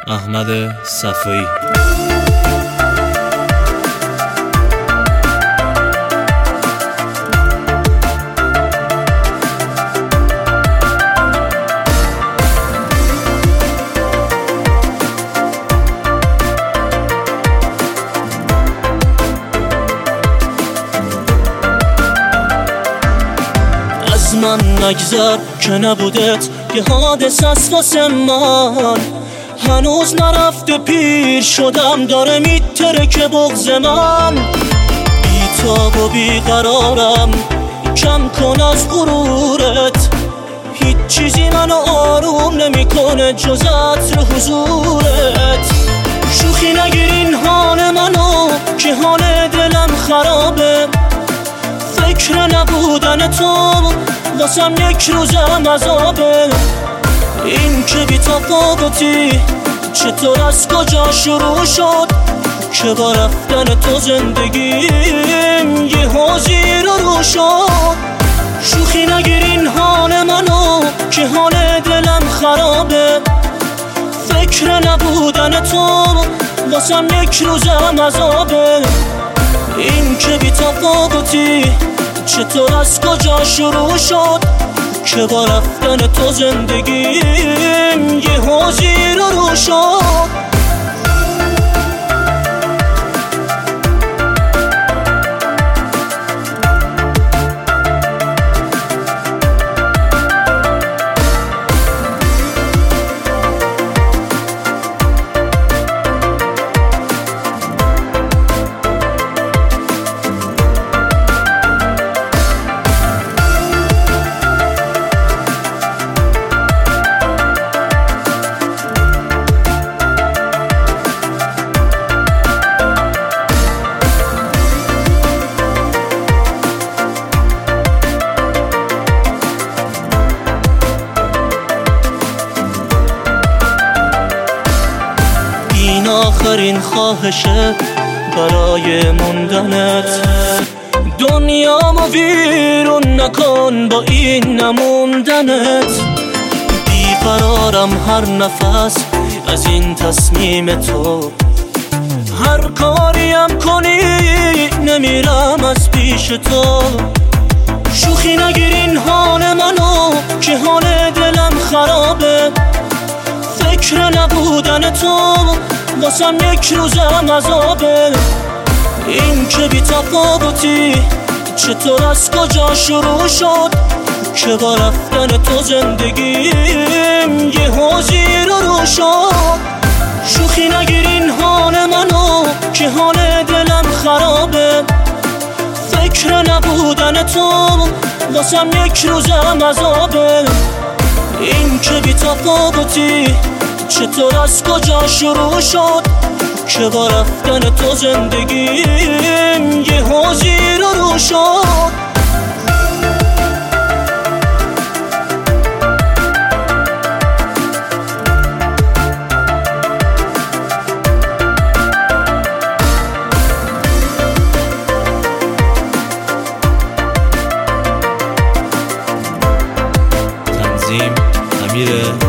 احمد صفایی. از من نگذر که نبودت یه حادث است واسه من، هنوز نرفته پیر شدم داره میترکه بغض من. بیتاب و بیقرارم کم کن از غرورت، هیچ چیزی منو آروم نمیکنه جز عطر حضورت. شوخی نگیر این حال منو که حال دلم خرابه، فکر نبودن تو واسم یک روزم عذابه. این که بی تفاوتی چطور از کجا شروع شد که با رفتن تو زندگیم یه حوزی رو شد. شوخی نگیر این حال منو که حال دلم خرابه، فکر نبودن تو واسم یک روزم عذابه. این که بی تفاوتی چطور از کجا شروع شد که با رفتن تو زندگیم یه حوزی رو شد. این آخرین خواهشه برای موندنت، دنیامو ویرون نکن با این نموندنت. بیقرارم هر نفس از این تصمیم تو، هر کاریم کنی نمیرم از پیش تو. شوخی نگیر این حال منو که حال دلم خرابه، فکر نبودن تو واسم یک روزم عذابه. این که بی تفاوتی چطور از کجا شروع شد که با رفتن تو زندگیم یه حوزی رو شد. شوخی نگیر این حال منو که حال دلم خرابه، فکر نبودن تو واسم یک روزم عذابه. این که بی تفاوتی چطور از کجا شروع شد که با رفتن تو زندگیم یه حوزی رو شد. تنظیم امیر